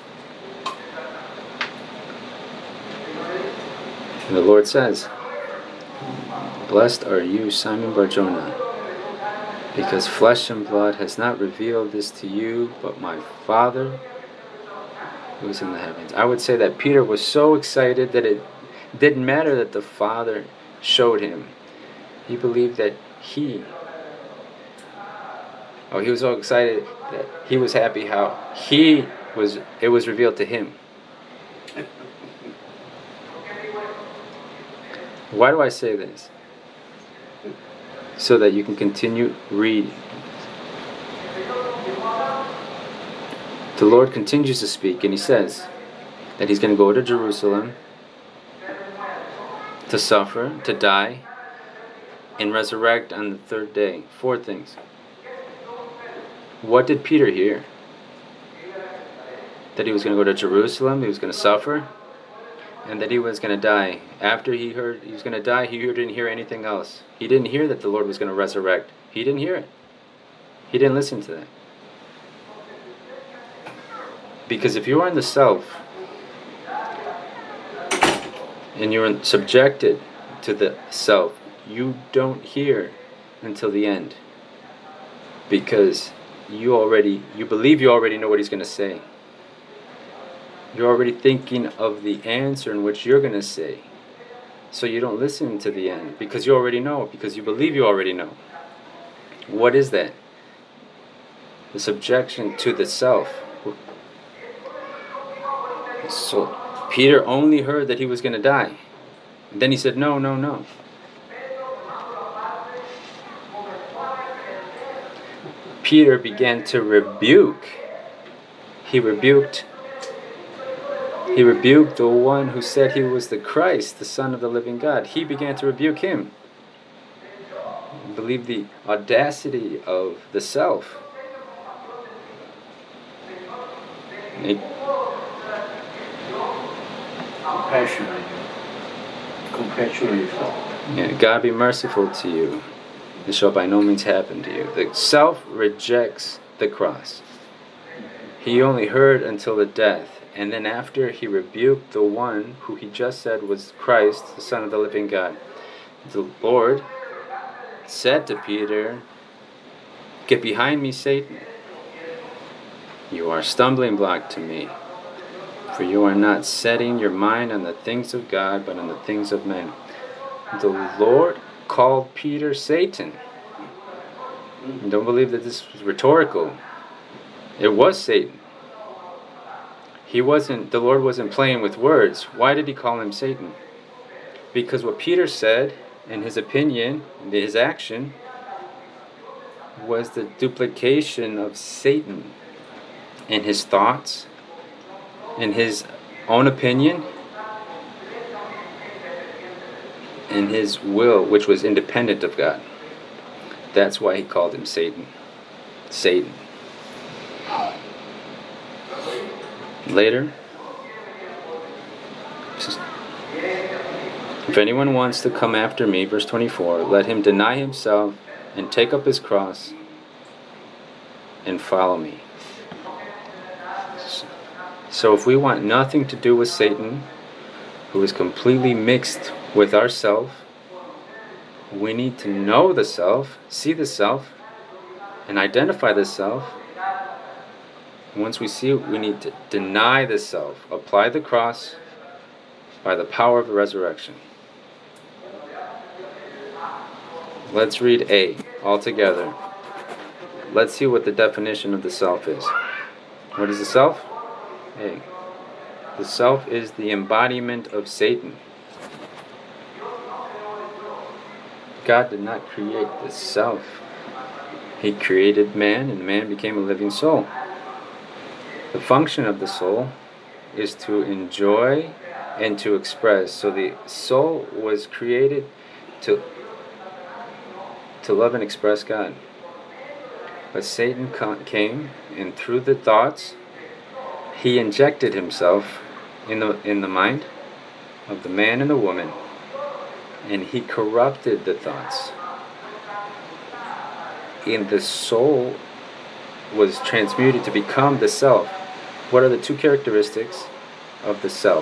And the Lord says, "Blessed are you, Simon Bar-Jonah, because flesh and blood has not revealed this to you, but my Father who is in the heavens." I would say that Peter was so excited that it didn't matter that the Father showed him. He believed that he was so excited that he was happy how it was revealed to him. Why do I say this? So that you can continue reading. The Lord continues to speak, and he says that he's going to go to Jerusalem to suffer, to die, and resurrect on the third day. 4 things. What did Peter hear? That he was going to go to Jerusalem, he was going to suffer, and that he was going to die. After he heard he was going to die, he didn't hear anything else. He didn't hear that the Lord was going to resurrect. He didn't hear it. He didn't listen to that. Because if you are in the self, and you're subjected to the self, you don't hear until the end. Because you believe you already know what he's going to say. You're already thinking of the answer in which you're going to say. So you don't listen to the end because you already know, because you believe you already know. What is that? The subjection to the self. So Peter only heard that he was going to die. And then he said, no, no, no. Peter began to rebuke. He rebuked the one who said he was the Christ, the Son of the living God. He began to rebuke him. I believe the audacity of the self. Compassionate yourself. Yeah, God be merciful to you. It shall by no means happen to you. The self rejects the cross. He only heard until the death. And then after he rebuked the one who he just said was Christ, the Son of the living God, the Lord said to Peter, "Get behind me, Satan. You are a stumbling block to me, for you are not setting your mind on the things of God, but on the things of men." The Lord called Peter Satan. Don't believe that this was rhetorical. It was Satan. The Lord wasn't playing with words. Why did he call him Satan? Because what Peter said, in his opinion, in his action, was the duplication of Satan in his thoughts, in his own opinion. in his will, which was independent of God. That's why he called him Satan. Satan. Later, if anyone wants to come after me, verse 24, let him deny himself and take up his cross and follow me. So if we want nothing to do with Satan, who is completely mixed with ourself, we need to know the self, see the self, and identify the self. Once we see it, we need to deny the self, apply the cross by the power of the resurrection. Let's read A all together. Let's see what the definition of the self is. What is the self? A. The self is the embodiment of Satan. God did not create the self. He created man, and man became a living soul. The function of the soul is to enjoy and to express. So the soul was created to love and express God. But Satan came, and through the thoughts, he injected himself in the mind of the man and the woman, and he corrupted the thoughts. And the soul was transmuted to become the self. What are the two characteristics of the self?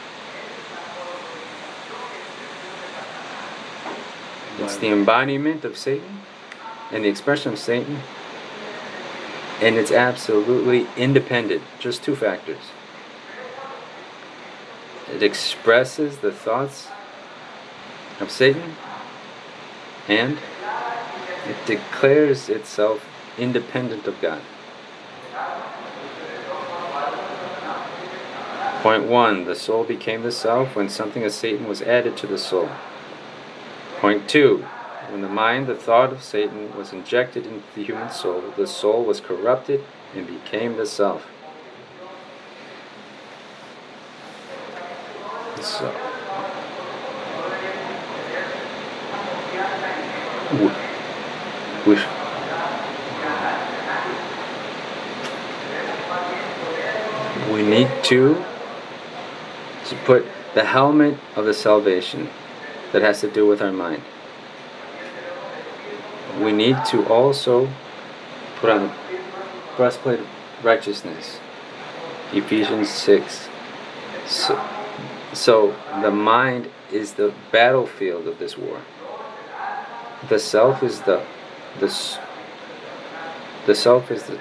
It's the embodiment of Satan and the expression of Satan, and it's absolutely independent. Just two factors. It expresses the thoughts of Satan, and it declares itself independent of God. Point 1, the soul became the self when something of Satan was added to the soul. Point 2, when the mind, the thought of Satan was injected into the human soul, the soul was corrupted and became the self. So, we need to put the helmet of the salvation that has to do with our mind. We need to also put on the breastplate of righteousness. Ephesians 6. So the mind is the battlefield of this war. The self is the self is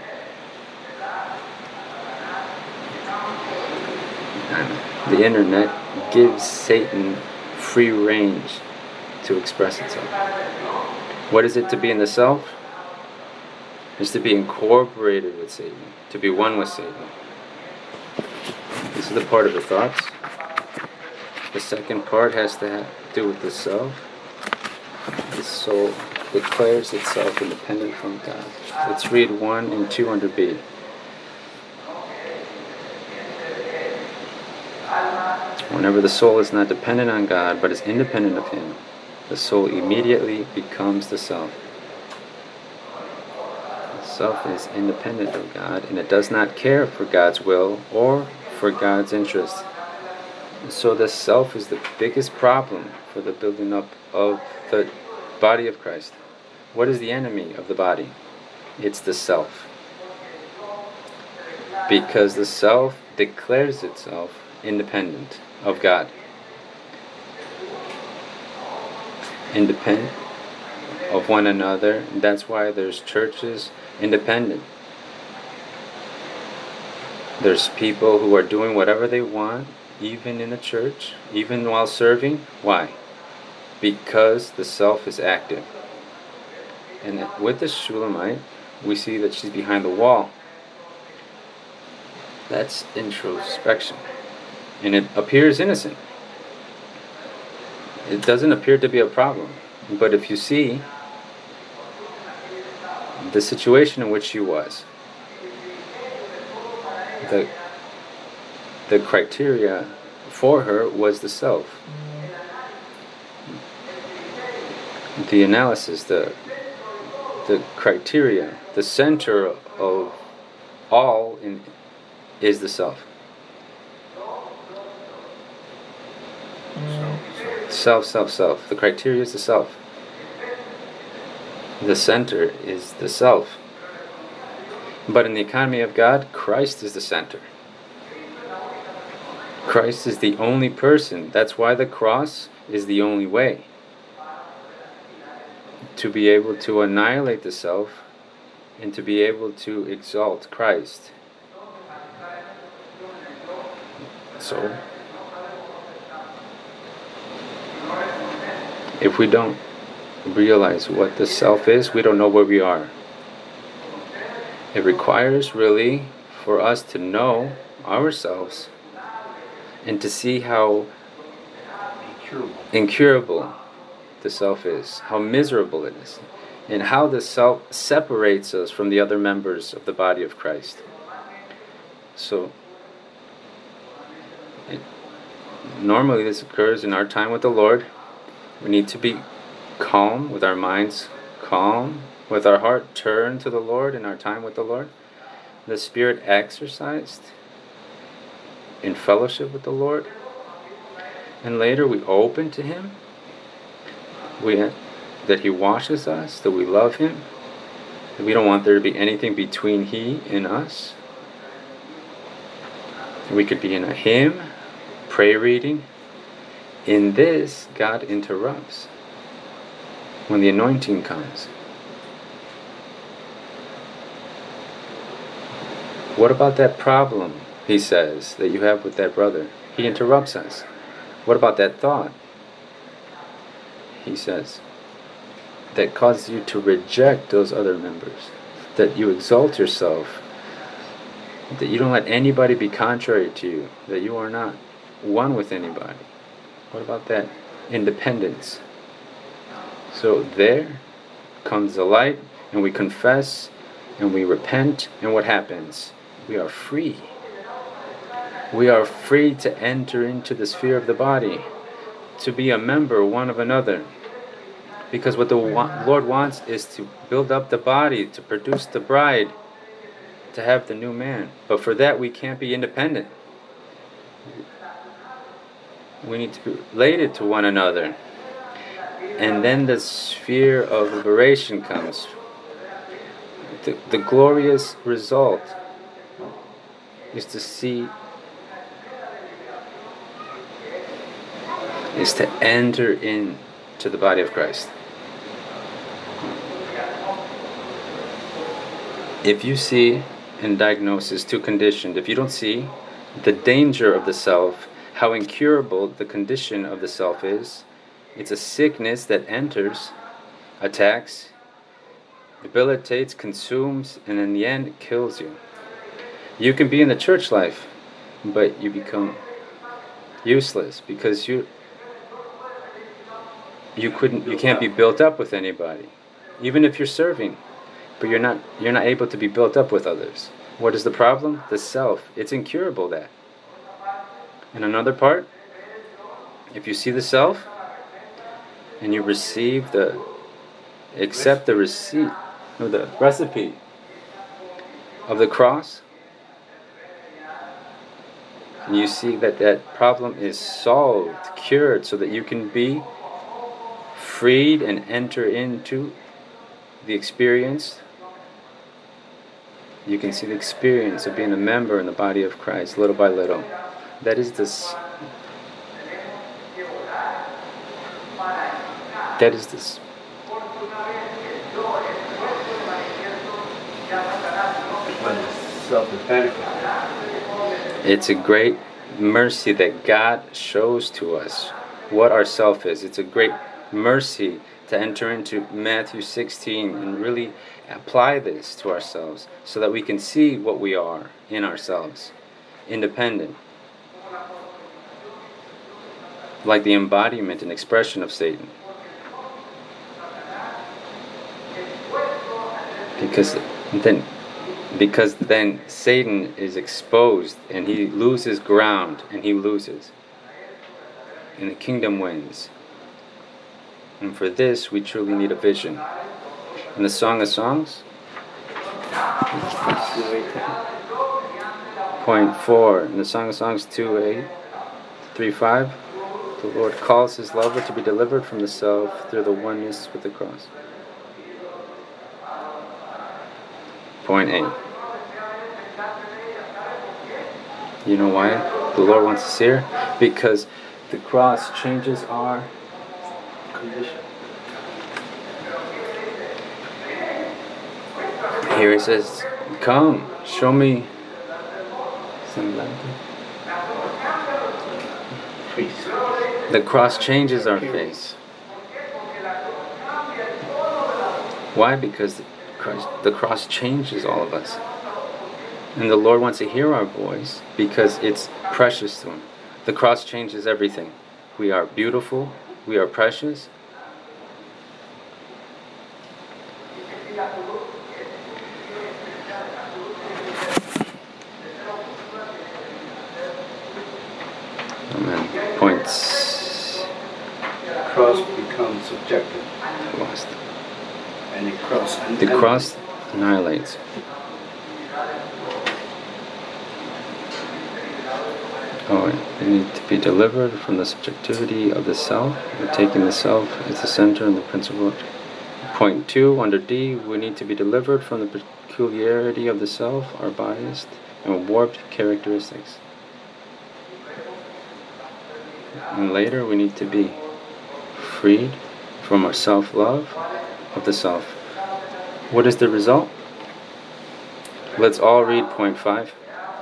the internet gives Satan free range to express itself. What is it to be in the self? It's to be incorporated with Satan, to be one with Satan. This is the part of the thoughts. The second part has to do with the self. The soul declares itself independent from God. Let's read 1 and 2 under B. Whenever the soul is not dependent on God, but is independent of Him, the soul immediately becomes the self. The self is independent of God, and it does not care for God's will or for God's interest. So the self is the biggest problem for the building up of the body of Christ. What is the enemy of the body? It's the self. Because the self declares itself independent of God. Independent of one another. That's why there's churches independent. There's people who are doing whatever they want, even in the church, even while serving. Why? Because the self is active. And with the Shulamite, we see that she's behind the wall. That's introspection. And it appears innocent. It doesn't appear to be a problem. But if you see the situation in which she was, the criteria for her was the self. the analysis, the criteria, the center of all is the self. Self. The criteria is the self. The center is the self. But in the economy of God, Christ is the center. Christ is the only person. That's why the cross is the only way to be able to annihilate the self and to be able to exalt Christ. So, if we don't realize what the self is, we don't know where we are. It requires really for us to know ourselves and to see how incurable the self is, how miserable it is, and how the self separates us from the other members of the body of Christ. So, normally this occurs in our time with the Lord. We need to be calm, with our minds calm, with our heart turned to the Lord in our time with the Lord. The Spirit exercised in fellowship with the Lord. And later we open to Him. That He washes us, that we love Him. That we don't want there to be anything between He and us. We could be in a hymn, prayer reading. In this, God interrupts when the anointing comes. What about that problem, he says, that you have with that brother? He interrupts us. What about that thought, he says, that causes you to reject those other members? That you exalt yourself, that you don't let anybody be contrary to you, that you are not one with anybody. What about that independence? So there comes the light, and we confess, and we repent, and what happens? We are free. We are free to enter into the sphere of the body, to be a member one of another. Because what the Lord wants is to build up the body, to produce the bride, to have the new man. But for that we can't be independent. We need to be related to one another. And then the sphere of liberation comes. The glorious result is to enter into the body of Christ. If you see in diagnosis too conditioned, if you don't see the danger of the self, how incurable the condition of the self is, it's a sickness that enters, attacks, debilitates, consumes, and in the end kills you. You can be in the church life, but you become useless because you can't be built up with anybody, even if you're serving, but you're not able to be built up with others. What is the problem? The self. It's incurable, that. And another part, if you see the self and you accept the receipt or the recipe of the cross, and you see that problem is solved, cured, so that you can be freed and enter into the experience. You can see the experience of being a member in the body of Christ, little by little. That is this. It's a great mercy that God shows to us what our self is. It's a great mercy to enter into Matthew 16 and really apply this to ourselves so that we can see what we are in ourselves, independent, like the embodiment and expression of Satan. Because then Satan is exposed and he loses ground, and he loses, and the kingdom wins. And for this, we truly need a vision. In the Song of Songs, point 4, in the Song of Songs 2:8-3:5, the Lord calls his lover to be delivered from the self through the oneness with the cross. Point 8. You know why the Lord wants us here? Because the cross changes our condition. Here it says, come, show me the cross changes our face. Why? Because the cross changes all of us. And the Lord wants to hear our voice because it's precious to Him. The cross changes everything. We are beautiful. We are precious. Amen. Points. Cross becomes subjective. Lost. And the cross The cross annihilates. Oh, we need to be delivered from the subjectivity of the self. We're taking the self as the center and the principle. Point 2, under D, we need to be delivered from the peculiarity of the self, our biased and warped characteristics. And later, we need to be freed from our self-love of the self. What is the result? Let's all read point 5.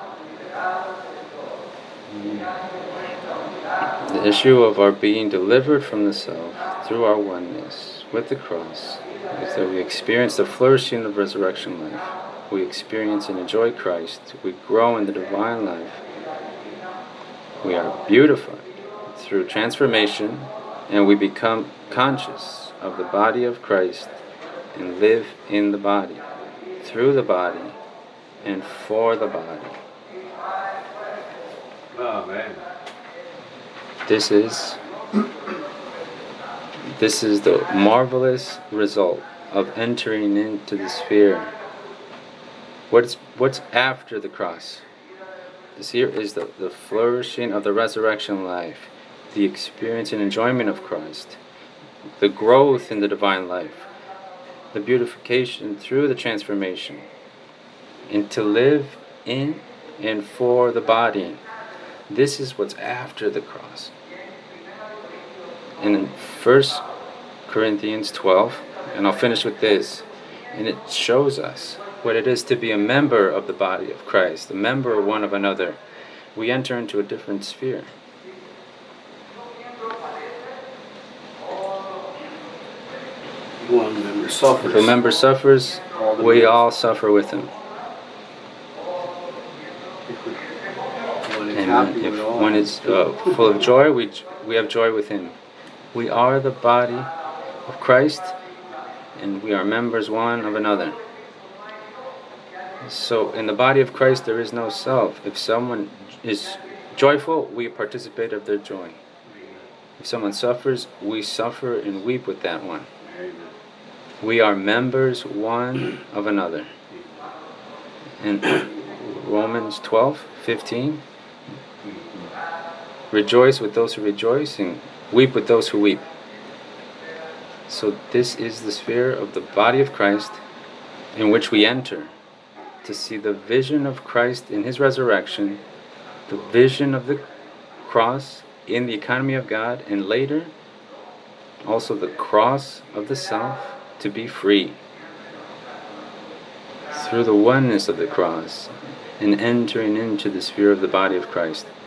The issue of our being delivered from the self through our oneness with the cross is that we experience the flourishing of resurrection life. We experience and enjoy Christ. We grow in the divine life. We are beautified through transformation, and we become conscious of the body of Christ and live in the body, through the body, and for the body. Oh, man. This is the marvelous result of entering into the sphere. What's after the cross? This here is the flourishing of the resurrection life, the experience and enjoyment of Christ, the growth in the divine life, the beautification through the transformation, and to live in and for the body. This is what's after the cross. And in 1 Corinthians 12, and I'll finish with this, and it shows us what it is to be a member of the body of Christ, a member one of another. We enter into a different sphere. One member suffers. If a member suffers, we all suffer with him. Amen. If one is full of joy, we have joy with him. We are the body of Christ, and we are members one of another. So in the body of Christ there is no self. If someone is joyful, we participate of their joy. If someone suffers, we suffer and weep with that one. We are members one of another. In Romans 12:15, rejoice with those who rejoice and weep with those who weep. So this is the sphere of the body of Christ in which we enter to see the vision of Christ in His resurrection, the vision of the cross in the economy of God, and later also the cross of the self to be free through the oneness of the cross and entering into the sphere of the body of Christ.